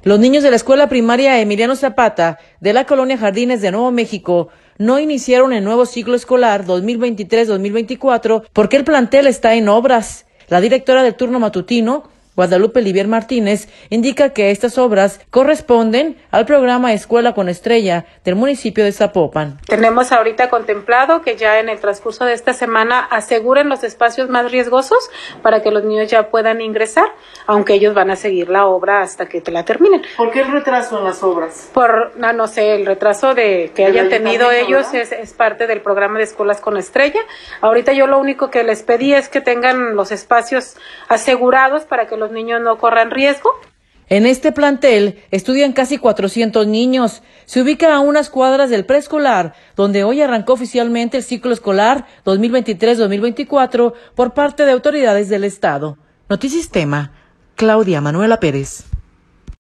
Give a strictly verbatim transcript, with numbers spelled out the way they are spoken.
Los niños de la escuela primaria Emiliano Zapata de la colonia Jardines de Nuevo México no iniciaron el nuevo ciclo escolar dos mil veintitrés dos mil veinticuatro porque el plantel está en obras. La directora del turno matutino, Guadalupe Livier Martínez, indica que estas obras corresponden al programa Escuela con Estrella del municipio de Zapopan. Tenemos ahorita contemplado que ya en el transcurso de esta semana aseguren los espacios más riesgosos para que los niños ya puedan ingresar, aunque ellos van a seguir la obra hasta que la terminen. ¿Por qué el retraso en las obras? Por, no, no sé, el retraso de que hayan tenido ellos es, es parte del programa de Escuelas con Estrella. Ahorita yo lo único que les pedí es que tengan los espacios asegurados para que los niños no corran riesgo. En este plantel estudian casi cuatrocientos niños. Se ubica a unas cuadras del preescolar, donde hoy arrancó oficialmente el ciclo escolar dos mil veintitrés dos mil veinticuatro por parte de autoridades del Estado. Notisistema, Claudia Manuela Pérez.